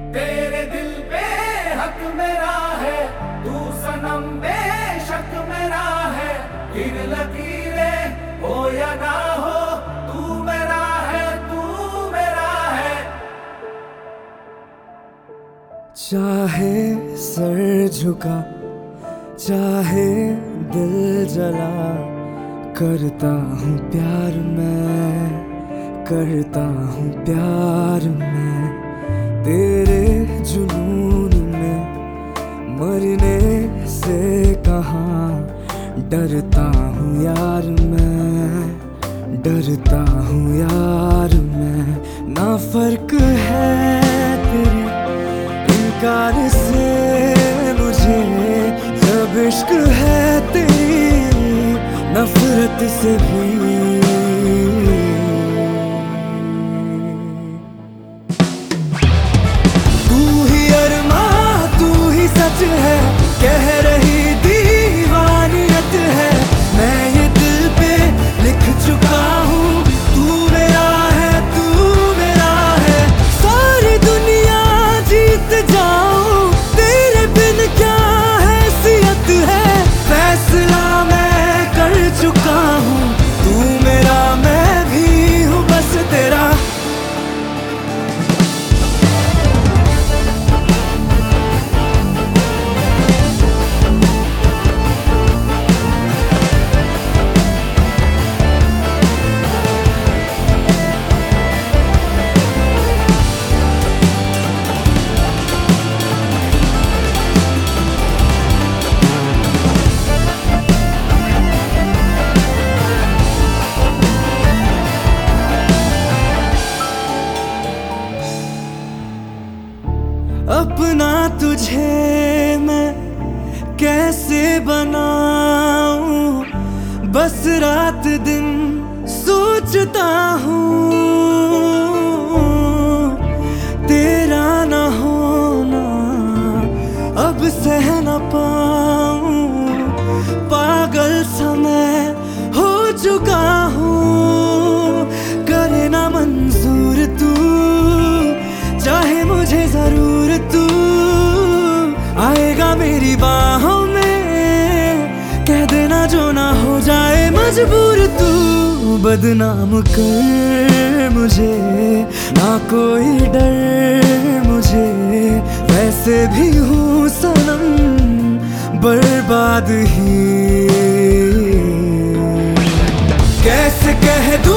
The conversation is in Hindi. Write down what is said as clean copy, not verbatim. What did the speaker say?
तेरे दिल पे हक मेरा है, तू सनम बेशक मेरा है। गिर लकीरें हो या ना हो, तू मेरा है, तू मेरा है। चाहे सर झुका, चाहे दिल जला, करता हूँ प्यार मैं, करता हूँ प्यार मैं। तेरे जुनून में मरने से कहाँ, डरता हूँ यार मैं, डरता हूँ यार मैं। ना फर्क है तेरे इनकार से मुझे, जब इश्क है तेरी नफरत से भी। सच है कह रही दीवानियत है, मैं ये दिल पे लिख चुका हूँ। तू मेरा है, तू मेरा है। सारी दुनिया जीत जाऊं, तेरे बिन क्या हैसियत है। फैसला मैं कर चुका हूँ, तू मेरा मैं भी हूँ बस तेरा। अपना तुझे मैं कैसे बनाऊं, बस रात दिन सोचता हूँ। तेरा न होना अब सह न पाऊं, पागल सा मैं हो चुका हूँ। करे ना मंजूर तू, चाहे मुझे जरूर तू आएगा मेरी बाहों में। कह देना जो ना हो जाए मजबूर तू, बदनाम कर मुझे ना कोई डर मुझे। वैसे भी हूँ सनम बर्बाद ही, कैसे कह दूं